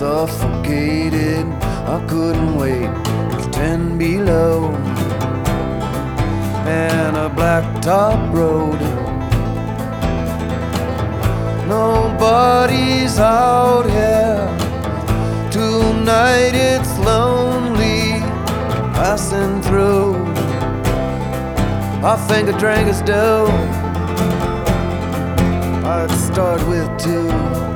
Suffocated, I couldn't wait till 10 below, and a blacktop road. Nobody's out here tonight, it's lonely passing through. I think a drink is due, I'd start with two.